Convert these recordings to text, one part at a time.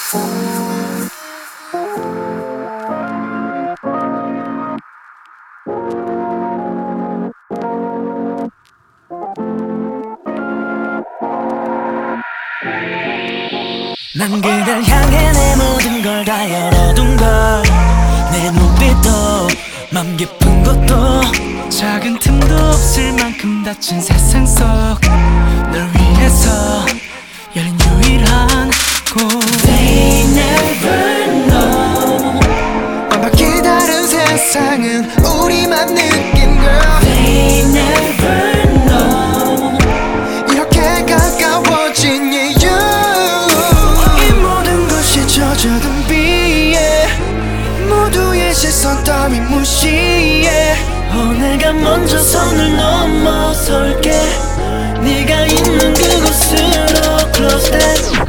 난 그댈 향해 내 모든 걸 다 열어둔 걸 내 눈빛도 맘 깊은 것도 작은 틈도 없을 만큼 닫힌 세상 속 널 위해서 열린 유일한 곳 They never know 완벽히 다른 세상은 우리만 느낀 girl They never know 이렇게 가까워진 이유 이 모든 것이 젖어든 비에 모두의 시선 따위 무시해 내가 먼저 선을 넘어설게 네가 있는 그곳으로 Close that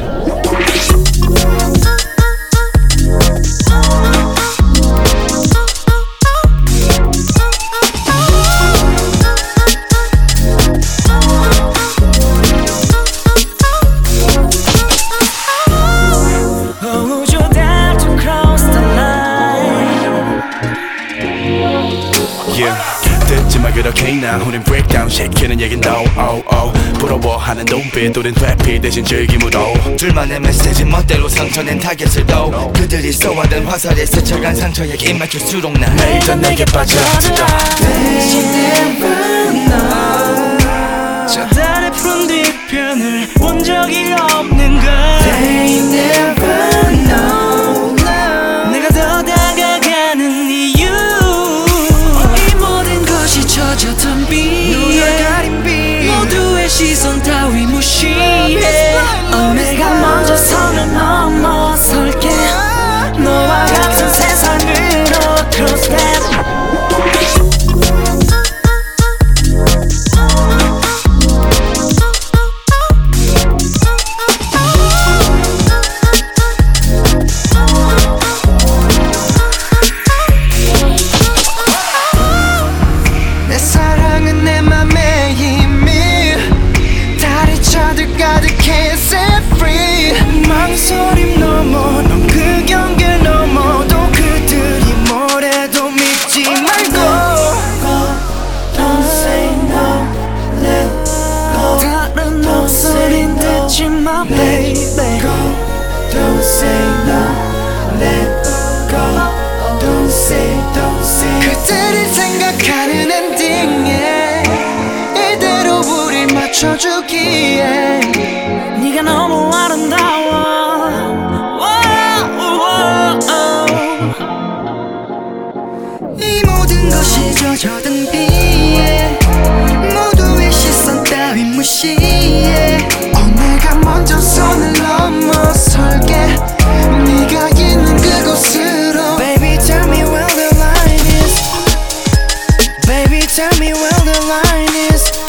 듣지마 그렇게 나 우린 breakdown 시키는 얘긴 no oh oh 부러워하는 눈빛 우린 회피 대신 즐김으로 둘만의 메시지 멋대로 상처낸 타겟을 둬 그들이 쏘아든 화살에 스쳐간 상처에 입 맞출수록 난 매일 더 내게 빠져들어 They never know 저 달의 푸른 뒤편을 본 적이 없는 걸 They never know 내가 더 다가가는 이유 이 모든 것이 젖었던 비에 가린 비 모두의 시선 따위 무시해 내가 먼저 선을 넘어설게 너와 같은 세상으로 Close that 내 사랑은 내 맘에 이미 다리 차들 가득해 set free 망설임 넘어 넌 그 경계를 넘어도 그들이 뭐래도 믿지 말고 Don't say no, let go 다른 목소린 듣지 마 baby Don't say no let go Don't say 그들이 생각하는 엔딩에 이대로 우릴 맞춰주기에 네가 너무 아름다워 이 모든 것이 젖어든 비에 모두의 시선 따위 무시해 내가 먼저 선을 넘어설게 네가 있는 그곳으로 Baby tell me where the line is Baby tell me where the line is